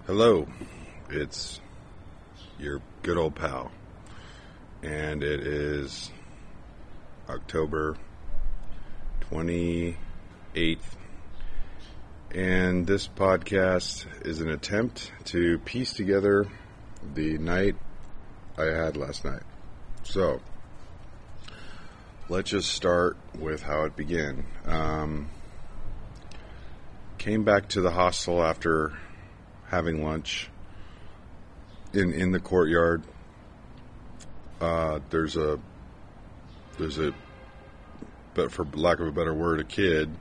Hello, it's your good old pal, and it is October 28th, and this podcast is an attempt to piece together the night I had last night. So, let's just start with how it began. Came back to the hostel after having lunch in the courtyard. There's a, but for lack of a better word, a kid,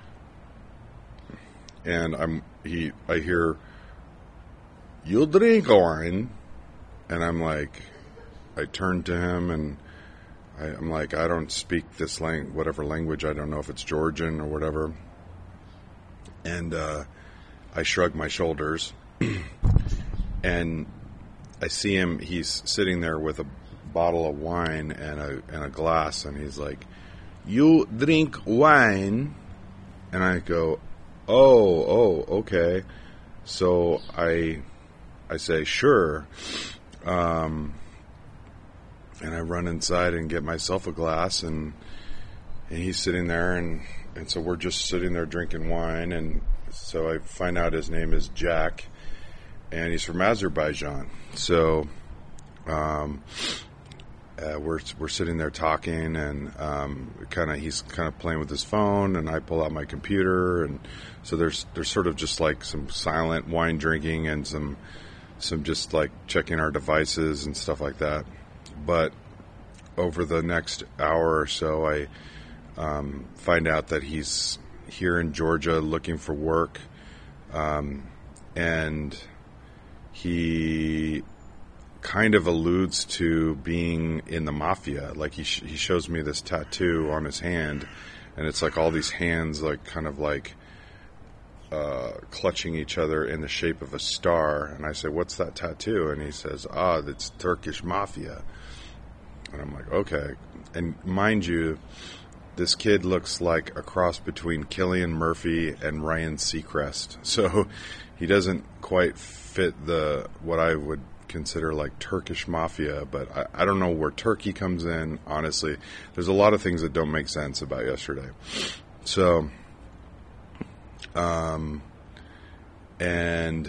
and I hear, "You'll drink wine," and I'm like, I turn to him and I'm like, I don't speak this whatever language, I don't know if it's Georgian or whatever, and I shrug my shoulders. And I see him, he's sitting there with a bottle of wine and a glass, and he's like, "You drink wine?" And I go, oh, okay. So I say, "Sure." And I run inside and get myself a glass, and he's sitting there, and so we're just sitting there drinking wine, and so I find out his name is Jack, and he's from Azerbaijan. So we're sitting there talking, and he's kind of playing with his phone, and I pull out my computer, and so there's sort of just like some silent wine drinking and some just like checking our devices and stuff like that. But over the next hour or so, I find out that he's here in Georgia looking for work, and he kind of alludes to being in the mafia. Like he shows me this tattoo on his hand, and it's like all these hands like kind of like clutching each other in the shape of a star. And I say, "What's that tattoo?" And he says, "That's Turkish mafia." And I'm like, okay. And mind you, this kid looks like a cross between Cillian Murphy and Ryan Seacrest. So he doesn't quite fit what I would consider like Turkish mafia, but I don't know where Turkey comes in, honestly. There's a lot of things that don't make sense about yesterday. So, and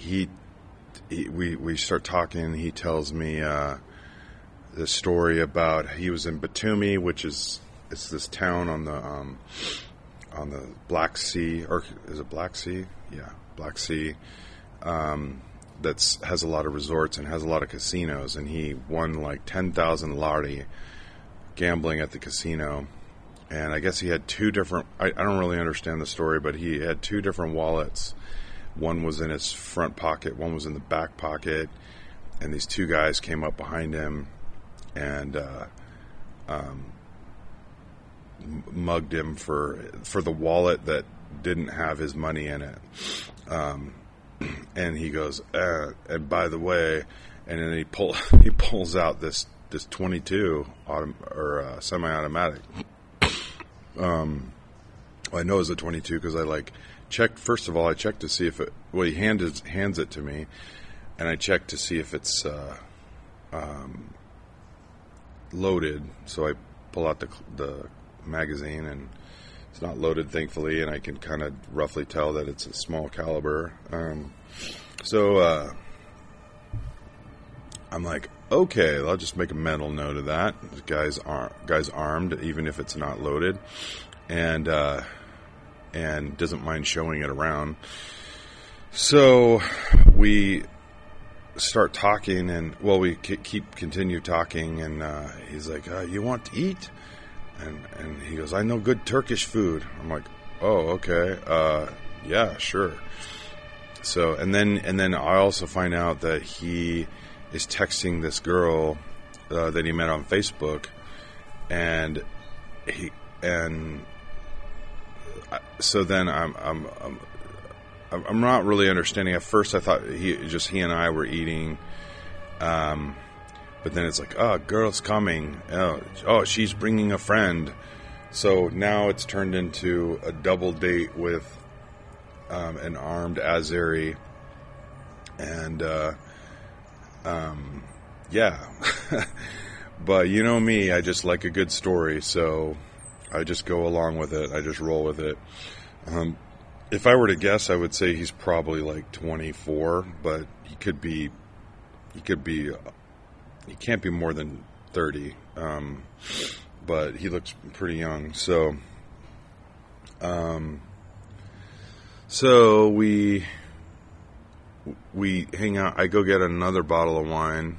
we start talking. He tells me the story about he was in Batumi, which it's this town on the Black Sea, or is it Black Sea? Yeah, Black Sea. That has a lot of resorts and has a lot of casinos, and he won like 10,000 lari gambling at the casino. And I guess he had two different, I don't really understand the story, but he had two different wallets. One was in his front pocket, one was in the back pocket, and these two guys came up behind him and mugged him for the wallet that didn't have his money in it. And he goes, and by the way, and then he pulls out this 22 semi-automatic. I know it's a 22 because I checked. First of all, I checked to see if it. Well, he hands it to me, and I checked to see if it's loaded. So I pull out the magazine, and it's not loaded, thankfully, and I can kind of roughly tell that it's a small caliber. So I'm like, okay, I'll just make a mental note of that. The guy's armed, even if it's not loaded, and doesn't mind showing it around. So we start talking, and we continue talking, and he's like, "You want to eat?" And he goes, "I know good Turkish food." I'm like, "Oh, okay. Yeah, sure." So, and then I also find out that he is texting this girl that he met on Facebook, and so then I'm not really understanding. At first, I thought he and I were eating, but then it's like, girl's coming. Oh, she's bringing a friend. So now it's turned into a double date with an armed Azeri And, yeah. But you know me, I just like a good story, so I just go along with it. I just roll with it. If I were to guess, I would say he's probably like 24, but he can't be more than 30. But he looks pretty young. So we hang out. I go get another bottle of wine.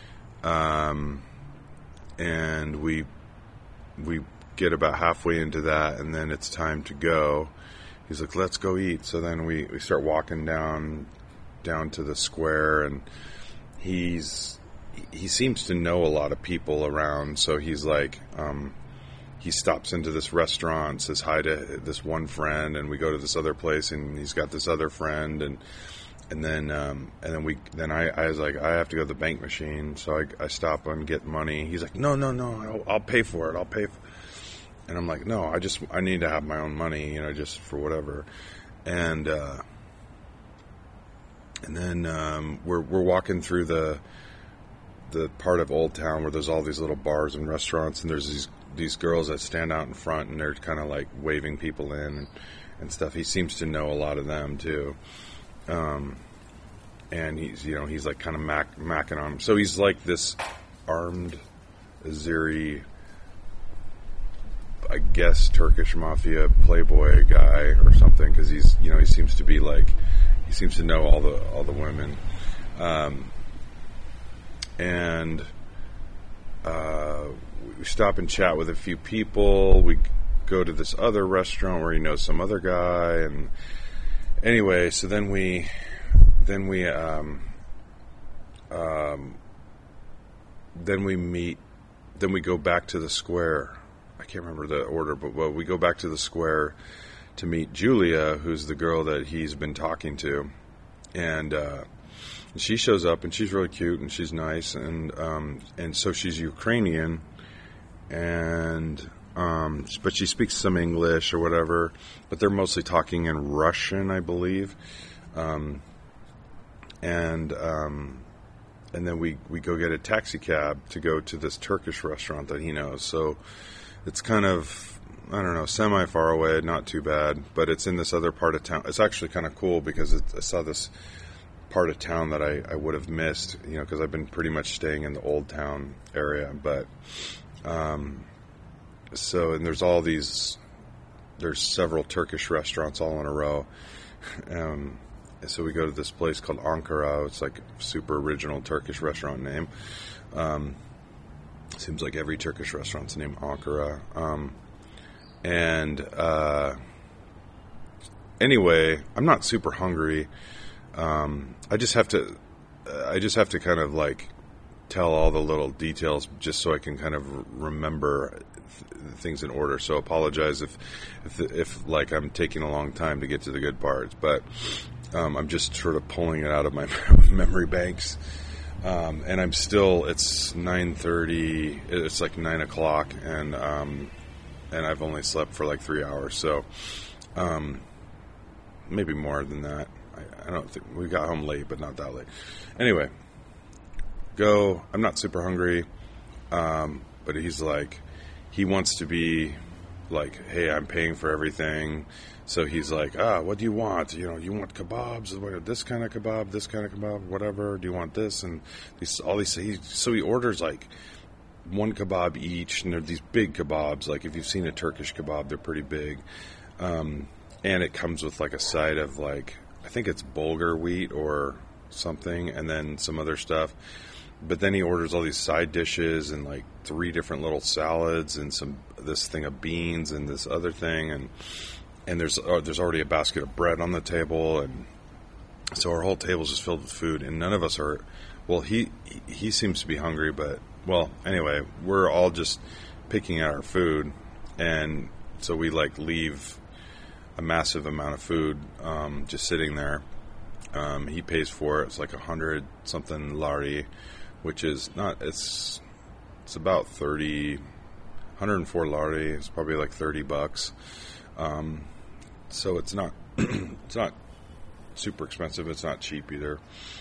And we get about halfway into that, and then it's time to go. He's like, let's go eat. So then we start walking down to the square, and he seems to know a lot of people around. So he's like, he stops into this restaurant, says hi to this one friend, and we go to this other place, and he's got this other friend, and then I was like, I have to go to the bank machine, so I stop and get money. He's like, no, I'll pay for it. And I'm like, no, I need to have my own money, just for whatever. And then we're walking through the part of Old Town where there's all these little bars and restaurants, and there's these girls that stand out in front, and they're kind of like waving people in and stuff. He seems to know a lot of them too. And he's like kind of macking on him. So he's like this armed Azeri, I guess, Turkish mafia playboy guy or something, because he seems to be like, he seems to know all the women. And we stop and chat with a few people. We go to this other restaurant where he knows some other guy, and anyway, so then we go back to the square. I can't remember the order, but we go back to the square to meet Julia, who's the girl that he's been talking to, and she shows up, and she's really cute, and she's nice, and so she's Ukrainian, and but she speaks some English or whatever, but they're mostly talking in Russian, I believe. And then we go get a taxi cab to go to this Turkish restaurant that he knows. So it's kind of, I don't know, semi far away, not too bad, but it's in this other part of town. It's actually kind of cool because I saw this part of town that I would have missed, because I've been pretty much staying in the Old Town area. But so, and there's several Turkish restaurants all in a row. So we go to this place called Ankara. It's like a super original Turkish restaurant name. Seems like every Turkish restaurant's named Ankara. Anyway, I'm not super hungry. I just have to kind of like tell all the little details just so I can kind of remember things in order. So apologize if like I'm taking a long time to get to the good parts, but I'm just sort of pulling it out of my memory banks. And it's 9:30. It's like 9 o'clock, and I've only slept for like 3 hours. So, maybe more than that. I don't think we got home late, but not that late. Anyway, I'm not super hungry. But he's like, he wants to be like, hey, I'm paying for everything. So he's like, what do you want? You want kebabs? This kind of kebab, whatever. Do you want this? And so he orders like one kebab each, and they're these big kebabs. Like if you've seen a Turkish kebab, they're pretty big. And it comes with like a side of like, I think it's bulgur wheat or something, and then some other stuff. But then he orders all these side dishes and like 3 different little salads and this thing of beans and this other thing, and there's already a basket of bread on the table, and so our whole table's just filled with food, and none of us are. Well, he seems to be hungry, but well, anyway, we're all just picking at our food, and so we like leave a massive amount of food just sitting there. He pays for it. It's like 100 something lari, which is not. It's about 104 lari. It's probably like $30. So it's not super expensive. It's not cheap either.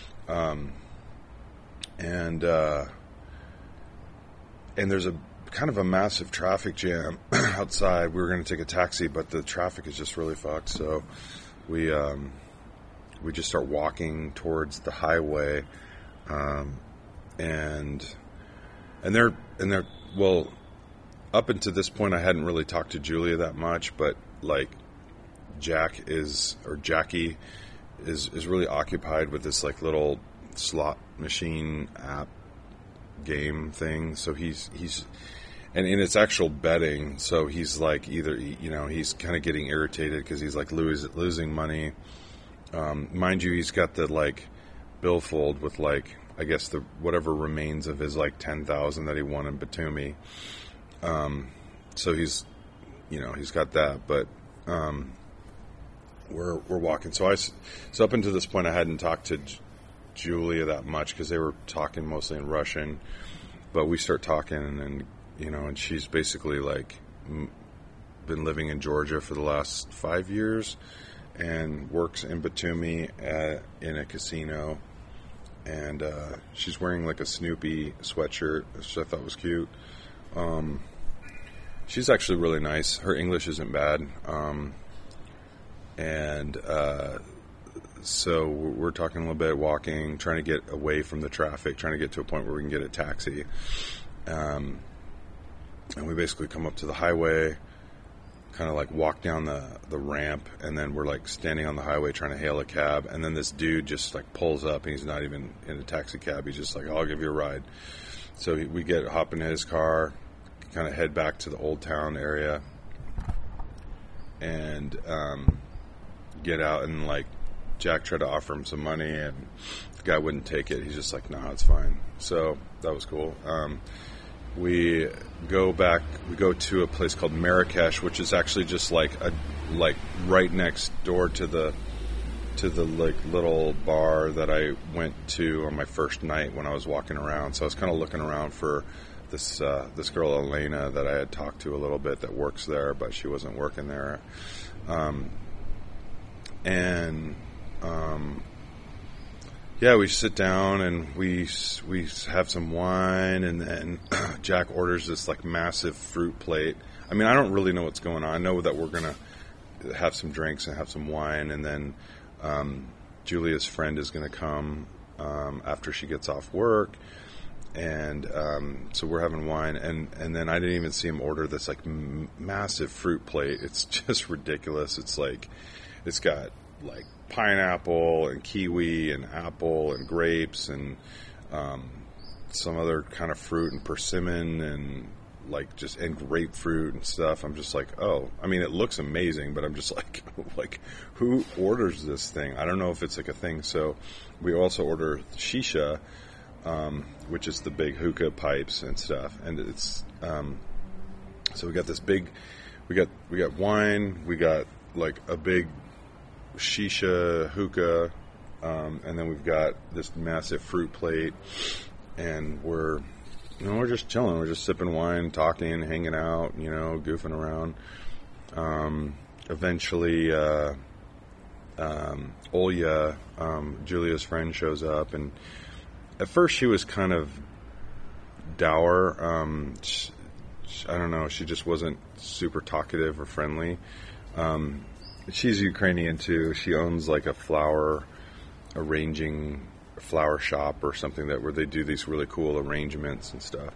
And there's a kind of a massive traffic jam outside. We were going to take a taxi, but the traffic is just really fucked. So we just start walking towards the highway, and they're well, up until this point, I hadn't really talked to Julia that much, but like Jackie is really occupied with this like little slot machine app game thing. So he's and it's actual betting. So he's like either, you know, he's kind of getting irritated because he's like losing money. Mind you, he's got the like billfold with like, I guess the whatever remains of his like 10,000 that he won in Batumi. So he's, you know, he's got that, but we're walking. So up until this point, I hadn't talked to Julia that much because they were talking mostly in Russian. But we start talking, and you know, and she's basically like been living in Georgia for the last 5 years, and works in Batumi in a casino. And she's wearing like a Snoopy sweatshirt, which I thought was cute. She's actually really nice. Her English isn't bad. So we're talking a little bit, walking, trying to get away from the traffic, trying to get to a point where we can get a taxi. And we basically come up to the highway, kind of like walk down the ramp, and then we're like standing on the highway trying to hail a cab, and then this dude just like pulls up, and he's not even in a taxi cab. He's just like, I'll give you a ride. So we hop in his car, kind of head back to the Old Town area, and get out, and like Jack tried to offer him some money, and the guy wouldn't take it. He's just like, no, it's fine. So that was cool. We go to a place called Marrakesh, which is actually just like right next door to the like little bar that I went to on my first night when I was walking around. So I was kind of looking around for this girl Elena that I had talked to a little bit that works there, but she wasn't working there. Yeah, we sit down and we have some wine, and then Jack orders this like massive fruit plate. I mean, I don't really know what's going on. I know that we're gonna have some drinks and have some wine, and then Julia's friend is gonna come after she gets off work, and so we're having wine, and then I didn't even see him order this like massive fruit plate. It's just ridiculous. It's like it's got like pineapple and kiwi and apple and grapes and some other kind of fruit and persimmon and like just and grapefruit and stuff. I'm just like, oh, I mean, it looks amazing, but I'm just like who orders this thing? I don't know if it's like a thing. So we also order shisha, which is the big hookah pipes and stuff, and it's so we got this big, we got wine, we got like a big shisha hookah, and then we've got this massive fruit plate, and we're just chilling, we're just sipping wine, talking, hanging out, goofing around. Eventually Olya, Julia's friend, shows up, and at first she was kind of dour. I don't know, she just wasn't super talkative or friendly. She's Ukrainian too. She owns like a flower shop or something where they do these really cool arrangements and stuff.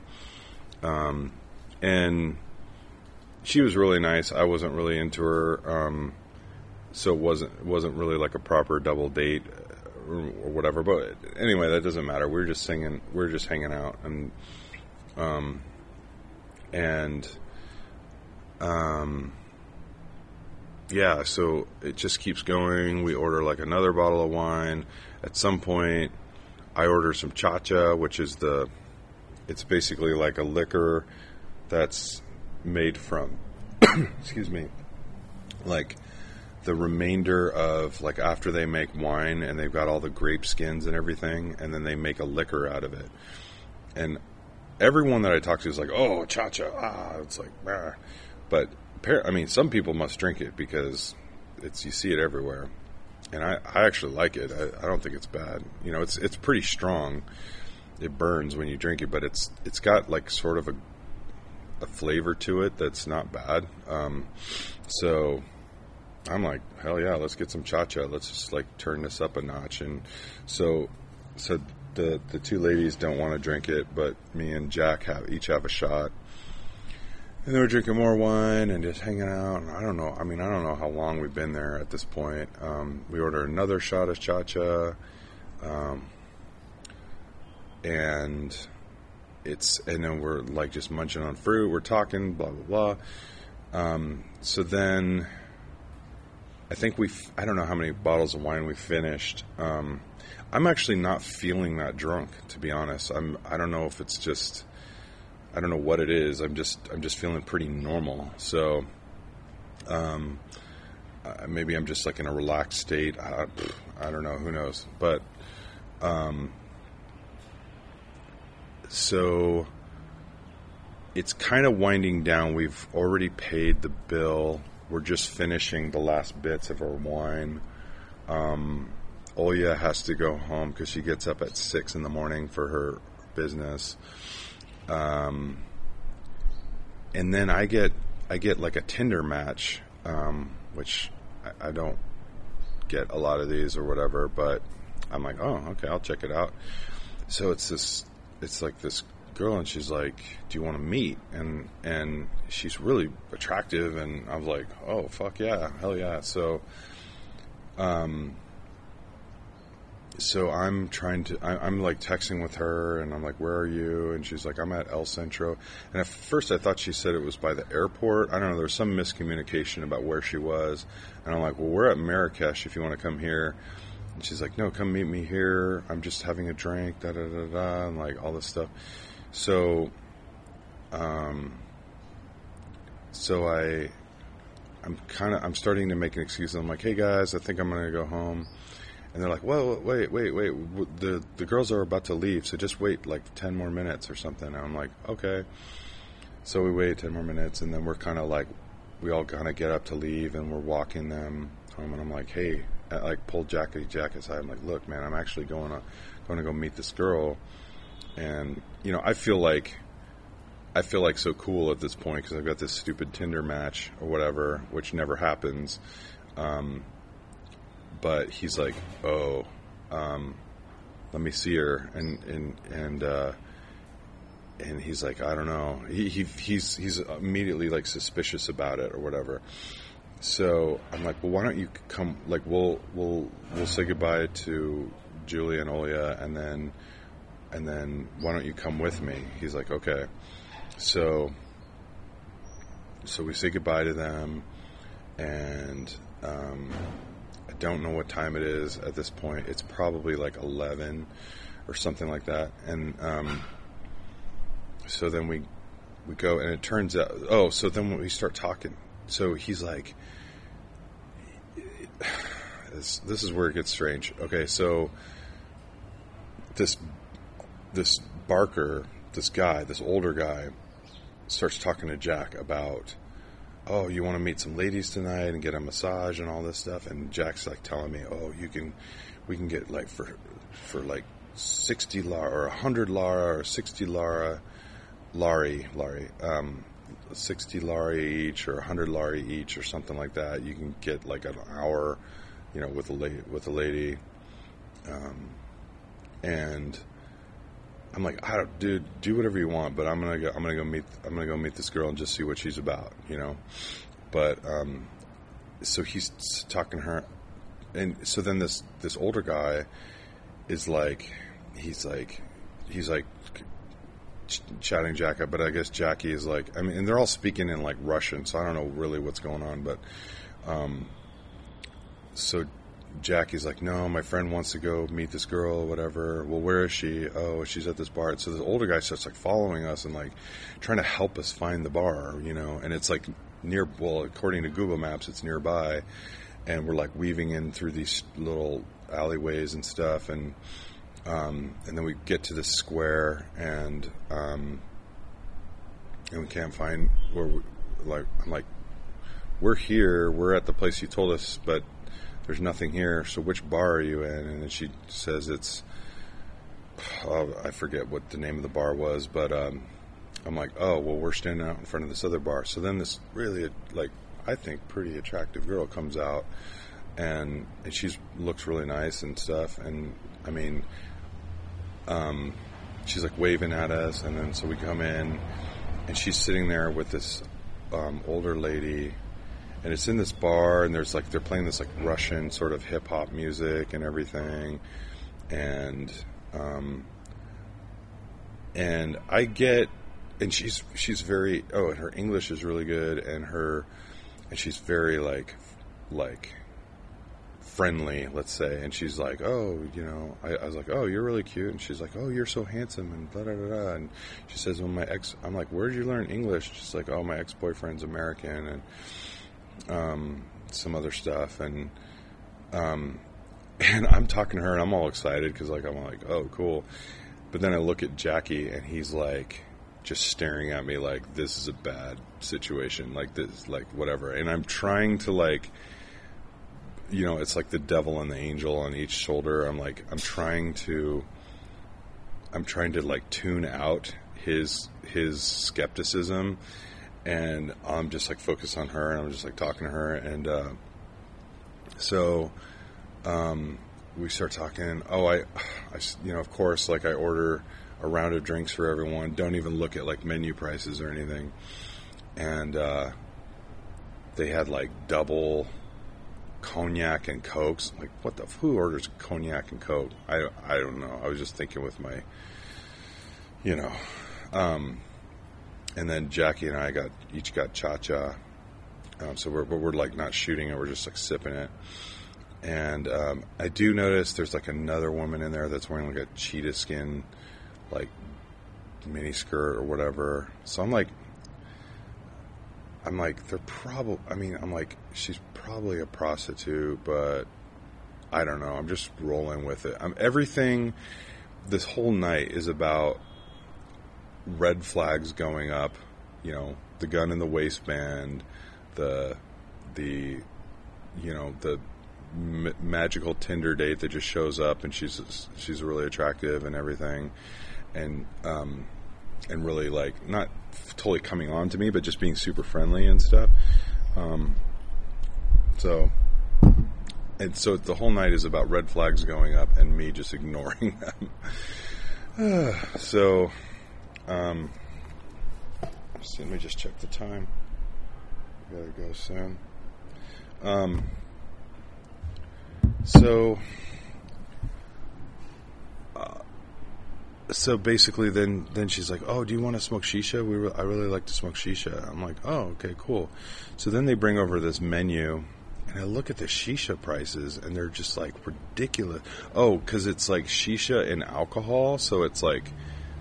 And she was really nice. I wasn't really into her. So it wasn't really like a proper double date or whatever. But anyway, that doesn't matter. We were just singing. We were just hanging out, yeah, so it just keeps going. We order like another bottle of wine. At some point, I order some chacha, which is it's basically like a liquor that's made from, excuse me, like the remainder of, like after they make wine and they've got all the grape skins and everything, and then they make a liquor out of it. And everyone that I talk to is like, oh, cha-cha, it's like, ah. But I mean, some people must drink it because you see it everywhere. and I actually like it. I don't think it's bad. You know, it's pretty strong. It burns when you drink it, but it's got like sort of a flavor to it that's not bad. So I'm like, hell yeah, let's get some cha-cha. Let's just like turn this up a notch. And so the two ladies don't want to drink it, but me and Jack each have a shot. And then we're drinking more wine and just hanging out. And I don't know how long we've been there at this point. We order another shot of cha-cha. And then we're like just munching on fruit. We're talking, blah, blah, blah. So then I think I don't know how many bottles of wine we finished. I'm actually not feeling that drunk, to be honest. I don't know if it's just, I don't know what it is. I'm just feeling pretty normal. So, maybe I'm just like in a relaxed state. I don't know. Who knows? But, so it's kind of winding down. We've already paid the bill. We're just finishing the last bits of our wine. Olya has to go home because she gets up at 6 a.m. for her business. And then I get like a Tinder match, which I don't get a lot of these or whatever, but I'm like, oh, okay, I'll check it out. So it's like this girl, and she's like, do you want to meet? And she's really attractive, and I was like, oh, fuck yeah, hell yeah. So I'm I'm like texting with her, and I'm like, where are you? And she's like, I'm at El Centro. And at first I thought she said it was by the airport. I don't know, there was some miscommunication about where she was. And I'm like, well, we're at Marrakesh if you want to come here. And she's like, no, come meet me here. I'm just having a drink, da-da-da-da, and like all this stuff. So, I'm starting to make an excuse. I'm like, hey guys, I think I'm going to go home. And they're like, well, wait. The girls are about to leave, so just wait like 10 more minutes or something. And I'm like, okay. So we wait 10 more minutes, and then we're kind of like, we all kind of get up to leave, and we're walking them home. And I'm like, hey, I like pulled Jack aside. I'm like, look, man, I'm actually going to go meet this girl. And, you know, I feel like so cool at this point because I've got this stupid Tinder match or whatever, which never happens. But he's like, oh, let me see her, and he's like, I don't know. He's immediately like suspicious about it or whatever. So I'm like, well, why don't you come? Like, we'll say goodbye to Julia and Olya, and then why don't you come with me? He's like, okay. So we say goodbye to them, and I don't know what time it is at this point. It's probably like 11 or something like that. And so then we go, and it turns out, so then we start talking. So he's like, this is where it gets strange. Okay, so this Barker, this older guy, starts talking to Jack about, oh, you want to meet some ladies tonight and get a massage and all this stuff. And Jack's like telling me, oh, we can get like for like 60 Lara or 100 Lara or 60 Lari, 60 Lari each or 100 Lari each or something like that. You can get like an hour, you know, with a lady. And I'm like, dude, do whatever you want, but I'm gonna go meet this girl and just see what she's about, you know. But so he's talking to her, and so then this older guy is like, he's like chatting Jack up, but I guess Jackie is like, I mean, and they're all speaking in like Russian, so I don't know really what's going on, but so Jackie's like, no, my friend wants to go meet this girl, whatever. Well, where is she? Oh, she's at this bar. So the older guy starts like following us and like trying to help us find the bar, you know. And it's like according to Google Maps, it's nearby, and we're like weaving in through these little alleyways and stuff, and then we get to this square, and we can't find where I'm like, we're here, we're at the place you told us, but there's nothing here. So which bar are you in? And then she says it's, I forget what the name of the bar was, but I'm like, oh, well, we're standing out in front of this other bar. So then this really, like, I think pretty attractive girl comes out, and she looks really nice and stuff. And I mean, she's like waving at us, and then so we come in, and she's sitting there with this older lady, and it's in this bar, and there's like they're playing this like Russian sort of hip hop music and everything, and I get, and she's very, and her English is really good, and she's very like friendly, let's say, and she's like, oh, you know, I was like, oh, you're really cute, and she's like, oh, you're so handsome, and blah, blah, blah, blah. And she says, well, I'm like, where did you learn English? She's like, oh, my ex-boyfriend's American, and some other stuff, and I'm talking to her, and I'm all excited, because like, I'm like, oh, cool, but then I look at Jackie, and he's like, just staring at me like, this is a bad situation, like this, like whatever, and I'm trying to like, you know, it's like the devil and the angel on each shoulder. I'm trying to like tune out his skepticism, and I'm just like focused on her, and I'm just like talking to her, and so we start talking. Oh, I you know, of course, like I order a round of drinks for everyone. Don't even look at like menu prices or anything, and they had like double cognac and cokes. Like, what the, who orders cognac and coke? I don't know. I was just thinking with my, you know, and then Jackie and I each got cha-cha, so we're like not shooting it, we're just like sipping it, and I do notice there's like another woman in there that's wearing like a cheetah skin like mini skirt or whatever, so I'm like they're probably, I mean, I'm like, she's probably a prostitute, but I don't know. I'm just rolling with it. Everything, this whole night is about red flags going up, you know, the gun in the waistband, the you know, the magical Tinder date that just shows up, and she's really attractive and everything, and really like not totally coming on to me, but just being super friendly and stuff. So the whole night is about red flags going up and me just ignoring them. So let me just check the time. I gotta go soon. So basically, then she's like, "Oh, do you want to smoke shisha? I really like to smoke shisha." I'm like, "Oh, okay, cool." So then they bring over this menu, and I look at the shisha prices, and they're just like ridiculous. Oh, because it's like shisha and alcohol, so it's like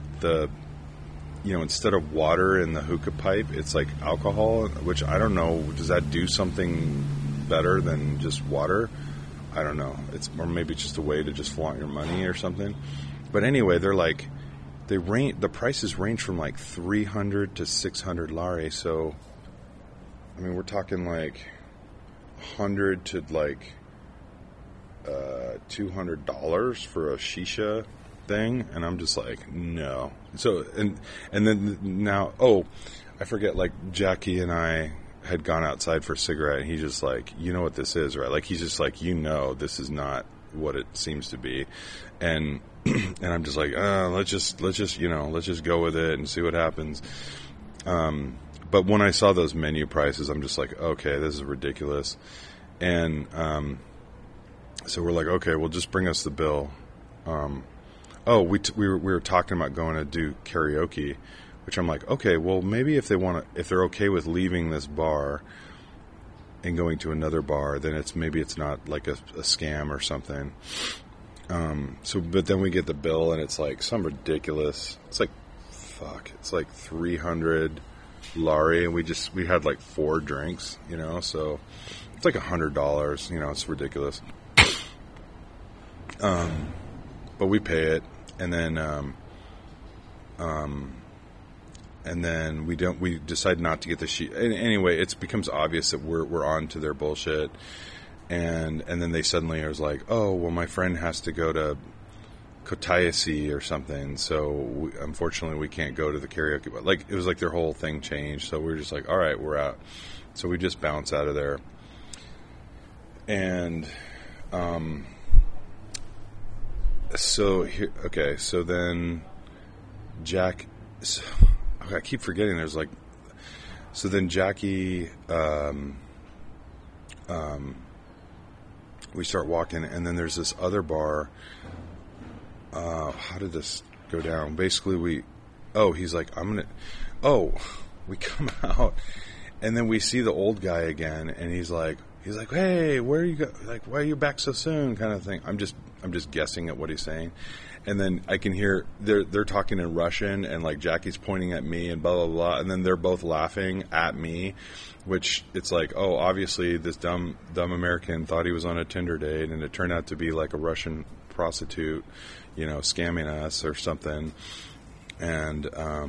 instead of water in the hookah pipe, it's like alcohol. Which I don't know. Does that do something better than just water? I don't know. Or maybe it's just a way to just flaunt your money or something. But anyway, they're like, the prices range from like 300 to 600 lari. So, I mean, we're talking like 100 to like $200 for a shisha thing, and I'm just like, no. So, and then now, I forget, like Jackie and I had gone outside for a cigarette, and he's just like, you know what this is, right? Like, he's just like, you know, this is not what it seems to be, and I'm just like, let's just go with it and see what happens. But when I saw those menu prices, I'm just like, okay, this is ridiculous. And so we're like, okay, well, just bring us the bill. We were talking about going to do karaoke, which I'm like, okay, well, maybe if they're okay with leaving this bar and going to another bar, then it's not like a scam or something. But then we get the bill, and it's like some ridiculous. It's like 300 lari, and we had like 4 drinks, you know. So it's like $100, you know. It's ridiculous. But we pay it, and then we decide not to get the sheet. Anyway, it becomes obvious that we're on to their bullshit. and then they suddenly was like, oh, well, my friend has to go to Kutaisi or something, so unfortunately we can't go to the karaoke. But like, it was like their whole thing changed, so we were just like, all right, we're out. So we just bounce out of there. And so here, okay, so then Jack, so, okay, I keep forgetting there's like, so then Jackie, we start walking, and then there's this other bar. How did this go down? Basically, he's like, we come out, and then we see the old guy again, and he's like, hey, where are you go? Like, why are you back so soon? Kind of thing. I'm just guessing at what he's saying, and then I can hear they're talking in Russian, and like Jackie's pointing at me and blah blah blah, and then they're both laughing at me, which it's like, oh, obviously this dumb American thought he was on a Tinder date, and it turned out to be like a Russian prostitute, scamming us or something, and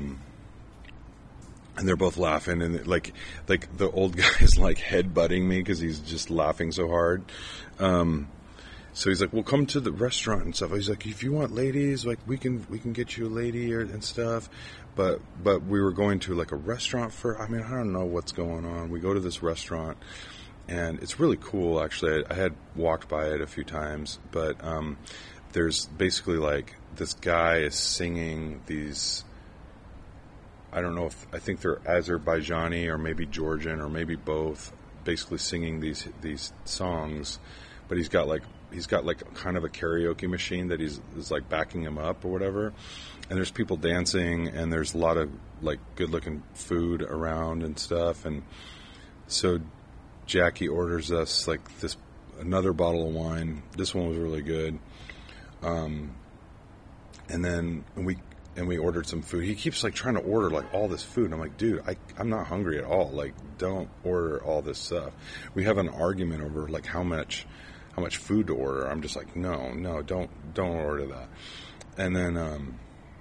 they're both laughing, and like the old guy is like headbutting me because he's just laughing so hard. So he's like, "Well, come to the restaurant and stuff." He's like, "If you want ladies, like we can get you a lady and stuff." But we were going to like a restaurant I don't know what's going on. We go to this restaurant, and it's really cool actually. I had walked by it a few times, but there's basically like this guy is singing these. I don't know I think they're Azerbaijani or maybe Georgian or maybe both, basically singing these songs, but he's got like kind of a karaoke machine that is like backing him up or whatever, and there's people dancing, and there's a lot of like good looking food around and stuff, and so Jackie orders us like another bottle of wine. This one was really good, and then we ordered some food. He keeps like trying to order like all this food. And I'm like, dude, I'm not hungry at all. Like, don't order all this stuff. We have an argument over like how much food to order. I'm just like, no, don't order that. And then,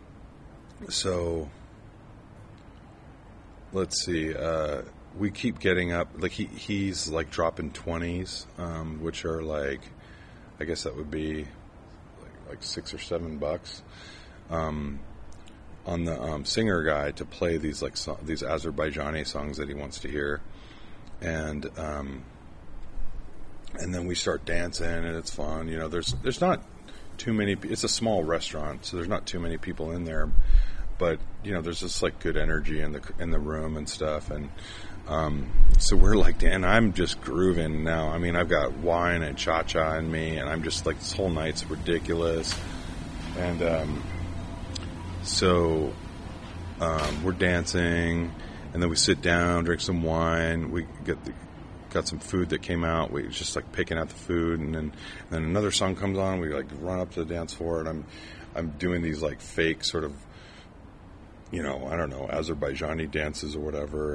so let's see. We keep getting up. Like he's like dropping 20s, which are like, I guess that would be like $6 or $7. On the singer guy to play these like these Azerbaijani songs that he wants to hear, and then we start dancing, and it's fun. There's not too many. It's a small restaurant, so there's not too many people in there, but there's just like good energy in the room and stuff, and so we're like, Dan, I'm just grooving now. I mean, I've got wine and cha-cha in me, and I'm just like, this whole night's ridiculous, and so we're dancing, and then we sit down, drink some wine. We got some food that came out. We just like picking out the food, and then another song comes on. We like run up to the dance floor, and I'm doing these like fake sort of, I don't know, Azerbaijani dances or whatever,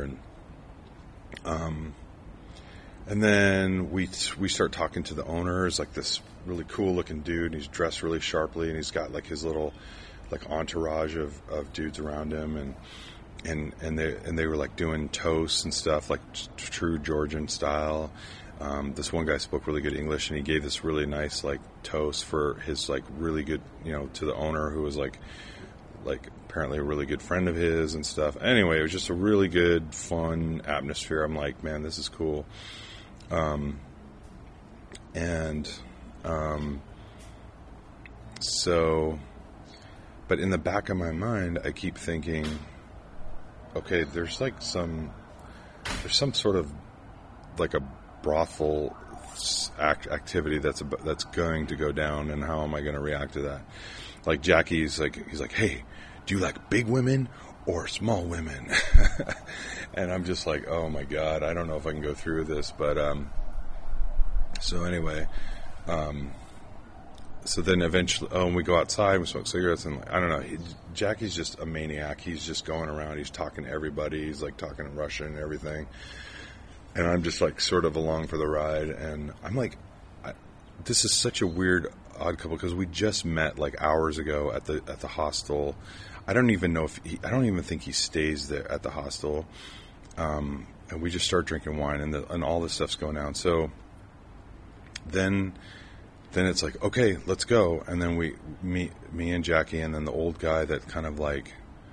and then we start talking to the owner. It's like this really cool looking dude, and he's dressed really sharply, and he's got like his little like entourage of dudes around him, and they were like doing toasts and stuff like true Georgian style. This one guy spoke really good English, and he gave this really nice like toast for his like really good, to the owner, who was like apparently a really good friend of his and stuff. Anyway, it was just a really good, fun atmosphere. I'm like, man, this is cool. So, but in the back of my mind, I keep thinking, okay, there's some sort of like a brothel activity that's going to go down, and how am I going to react to that? Like Jackie's like, he's like, hey, do you like big women or small women? And I'm just like, oh my God, I don't know if I can go through this, but so anyway, so then eventually, we go outside, we smoke cigarettes, and I don't know, Jackie's just a maniac. He's just going around, he's talking to everybody, he's like talking in Russian and everything, and I'm just like sort of along for the ride, and I'm like, this is such a weird, odd couple, because we just met like hours ago at the hostel. I don't even think he stays there at the hostel, and we just start drinking wine, and all this stuff's going down. So then it's like, okay, let's go. And then me and Jackie, and then the old guy that kind of like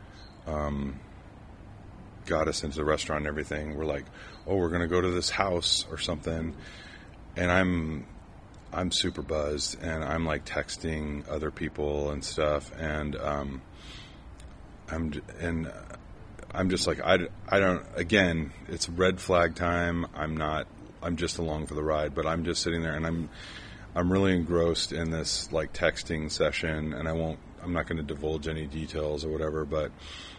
got us into the restaurant and everything. We're like, oh, we're going to go to this house or something. And I'm super buzzed, and I'm like texting other people and stuff. And I'm just like, I don't, again, it's red flag time. I'm just along for the ride, but I'm just sitting there, and I'm really engrossed in this like texting session, and I'm not going to divulge any details or whatever, but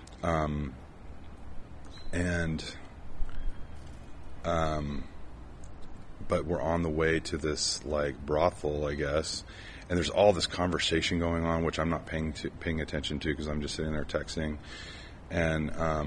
but we're on the way to this like brothel, I guess, and there's all this conversation going on, which I'm not paying attention to because I'm just sitting there texting, and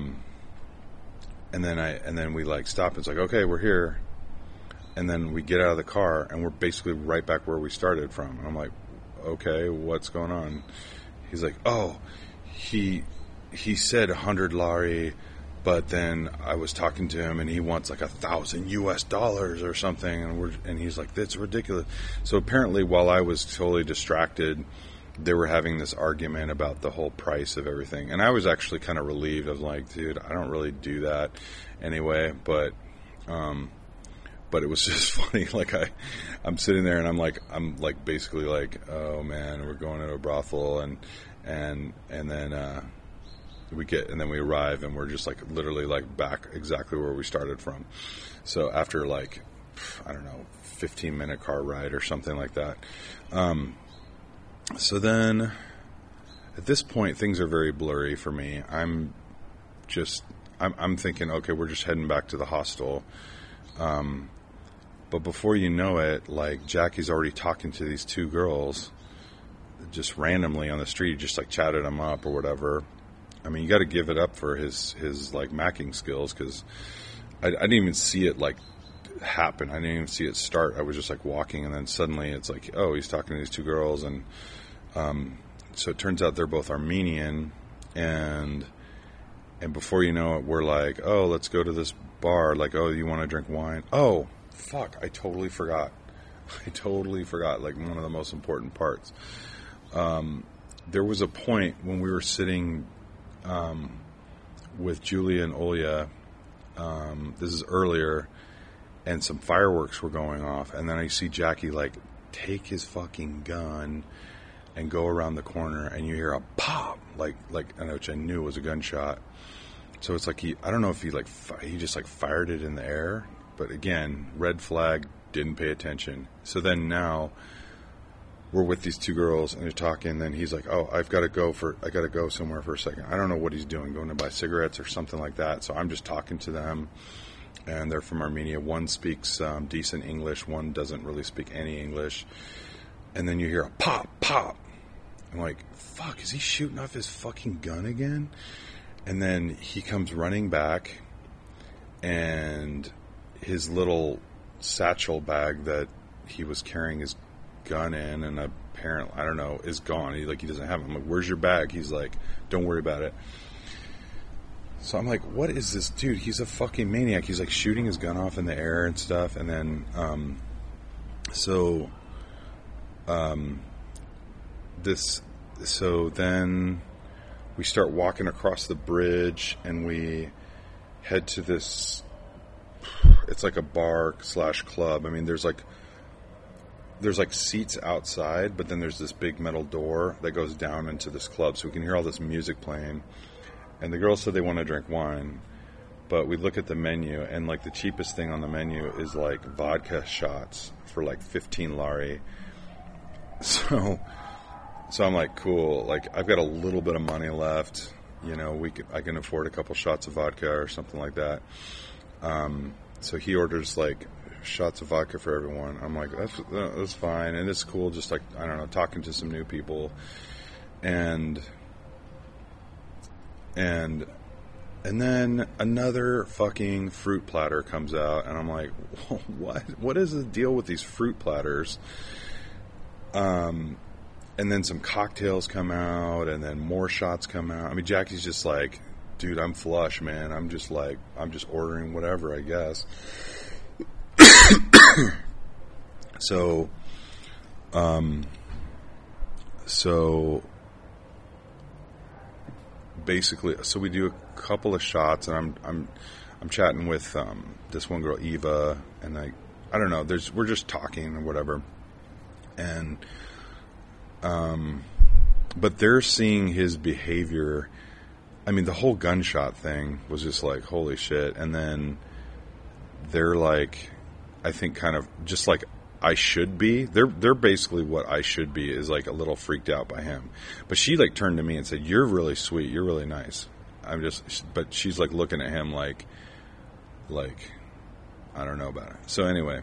then we like stop. It's like, okay, we're here, and then we get out of the car, and we're basically right back where we started from. And I'm like, okay, what's going on? He's like, oh, he said 100 lari. But then I was talking to him, and he wants like $1,000 or something, and he's like, "That's ridiculous." So apparently, while I was totally distracted, they were having this argument about the whole price of everything, and I was actually kind of relieved. I was like, "Dude, I don't really do that anyway." But it was just funny. Like I'm sitting there, and I'm like basically like, "Oh man, we're going to a brothel," and then. And then we arrive, and we're just like literally like back exactly where we started from. So after like, I don't know, 15-minute car ride or something like that. So then at this point, things are very blurry for me. I'm thinking, okay, we're just heading back to the hostel. But before you know it, like Jackie's already talking to these two girls just randomly on the street, just like chatted them up or whatever. I mean, you got to give it up for his like macking skills, because I didn't even see it like happen. I didn't even see it start. I was just like walking, and then suddenly it's like, oh, he's talking to these two girls, and so it turns out they're both Armenian, and before you know it, we're like, oh, let's go to this bar. Like, oh, you want to drink wine? Oh, fuck, I totally forgot. Like one of the most important parts. There was a point when we were sitting with Julia and Olya, this is earlier, and some fireworks were going off, and then I see Jackie like take his fucking gun and go around the corner, and you hear a pop, like which I knew was a gunshot. So it's like I don't know if he just like fired it in the air, but again, red flag, didn't pay attention. So then now we're with these two girls, and they're talking, and then he's like, oh, I got to go somewhere for a second. I don't know what he's doing, going to buy cigarettes or something like that. So I'm just talking to them, and they're from Armenia. One speaks decent English. One doesn't really speak any English. And then you hear a pop, pop. I'm like, fuck, is he shooting off his fucking gun again? And then he comes running back, and his little satchel bag that he was carrying his gun in, and apparently, I don't know, is gone. He doesn't have it. I'm like, where's your bag? He's like, don't worry about it. So I'm like, what is this dude? He's a fucking maniac. He's like shooting his gun off in the air and stuff. And then then we start walking across the bridge, and we head to this, it's like a bar / club. I mean, there's like seats outside, but then there's this big metal door that goes down into this club, so we can hear all this music playing. And the girls said they want to drink wine, but we look at the menu, and like the cheapest thing on the menu is like vodka shots for like 15 lari. So I'm like, cool. Like, I've got a little bit of money left. You know, I can afford a couple shots of vodka or something like that. So he orders like shots of vodka for everyone. I'm like, that's fine, and it's cool. Just like, I don't know, talking to some new people, and then another fucking fruit platter comes out, and I'm like, what is the deal with these fruit platters? And then some cocktails come out, and then more shots come out. I mean, Jackie's just like, dude, I'm flush, man. I'm just ordering whatever, I guess. So, so basically, so we do a couple of shots, and I'm chatting with this one girl, Eva, and I don't know. We're just talking or whatever, and but they're seeing his behavior. I mean, the whole gunshot thing was just like, holy shit. And then they're like, I think kind of just like I should be. They're basically what I should be, is like a little freaked out by him. But she like turned to me and said, "You're really sweet. You're really nice." But she's like looking at him like I don't know about it. So anyway,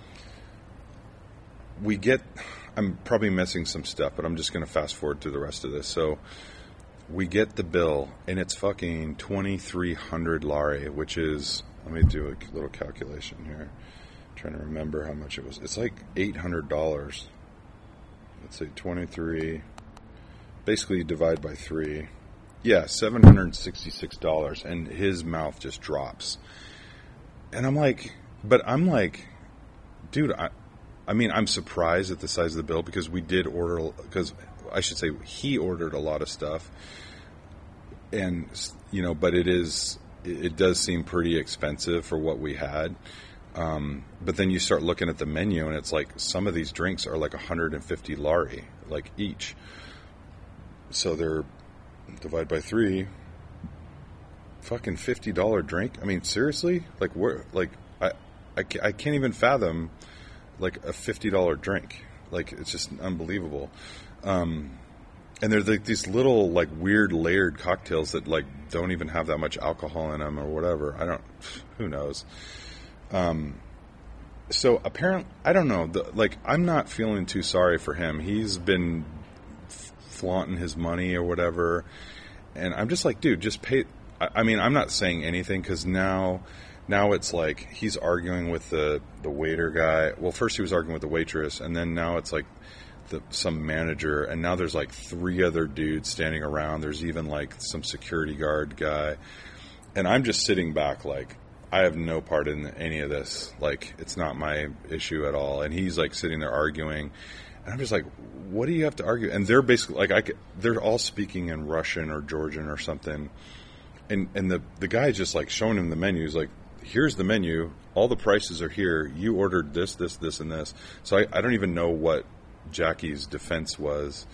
I'm probably missing some stuff, but I'm just going to fast forward through the rest of this. So we get the bill, and it's fucking 2,300 lari, which is, let me do a little calculation here. I'm trying to remember how much it was. It's like $800. Let's say 23. Basically divide by 3. Yeah, $766, and his mouth just drops. And I'm like, dude, I mean, I'm surprised at the size of the bill, because we did order, because I should say he ordered a lot of stuff, and but it does seem pretty expensive for what we had. But then you start looking at the menu, and it's like some of these drinks are like 150 lari, like each. So they're divide by 3, fucking $50 drink. I mean, seriously, like I can't even fathom like a $50 drink. Like, it's just unbelievable. And there's like these little like weird layered cocktails that like don't even have that much alcohol in them or whatever. Who knows? So apparently, I don't know. I'm not feeling too sorry for him. He's been flaunting his money or whatever, and I'm just like, dude, just pay. I mean, I'm not saying anything, because now it's like he's arguing with the waiter guy. Well, first he was arguing with the waitress, and then now it's like some manager, and now there's like 3 other dudes standing around. There's even like some security guard guy, and I'm just sitting back like, I have no part in any of this. Like, it's not my issue at all. And he's like sitting there arguing, and I'm just like, what do you have to argue? And they're basically like, they're all speaking in Russian or Georgian or something. And the guy just like showing him the menu. He's like, here's the menu. All the prices are here. You ordered this, this, this, and this. So I don't even know what Jackie's defense was.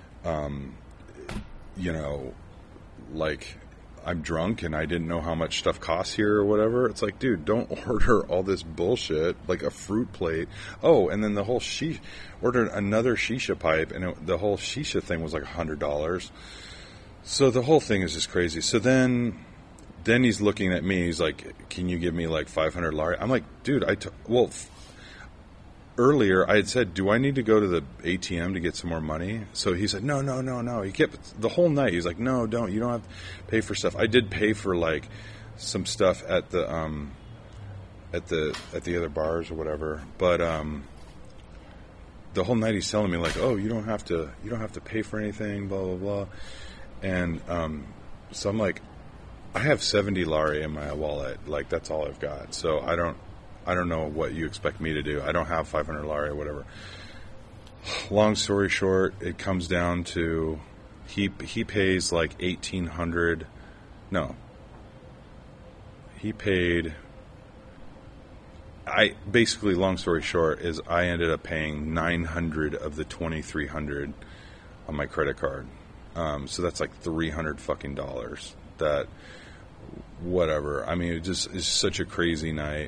Like, I'm drunk and I didn't know how much stuff costs here or whatever. It's like, dude, don't order all this bullshit, like a fruit plate. Oh, and then the whole ordered another shisha pipe, and the whole shisha thing was like $100. So the whole thing is just crazy. So then he's looking at me. He's like, can you give me like 500 lari? I'm like, dude, earlier I had said, do I need to go to the ATM to get some more money? So he said, no. He kept the whole night. He's like, no, don't. You don't have to pay for stuff. I did pay for like some stuff at the other bars or whatever. But the whole night he's telling me like, oh, you don't have to pay for anything, blah blah blah. And so I'm like, I have 70 lari in my wallet. Like, that's all I've got. So I don't know what you expect me to do. I don't have 500 lari or whatever. Long story short, it comes down to he pays like 1,800. No. He paid. Basically, long story short, is I ended up paying 900 of the 2,300 on my credit card. So that's like $300 fucking dollars. That, whatever. I mean, it just is such a crazy night.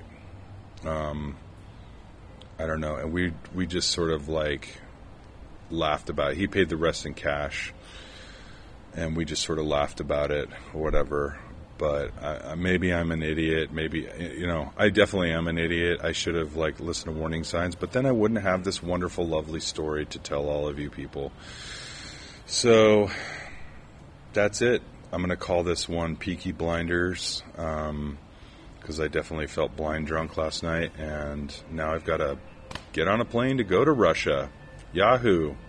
I don't know. And we just sort of like laughed about it. He paid the rest in cash, and we just sort of laughed about it or whatever. But maybe I'm an idiot. Maybe, I definitely am an idiot. I should have like listened to warning signs, but then I wouldn't have this wonderful, lovely story to tell all of you people. So that's it. I'm going to call this one Peaky Blinders, because I definitely felt blind drunk last night, and now I've got to get on a plane to go to Russia. Yahoo!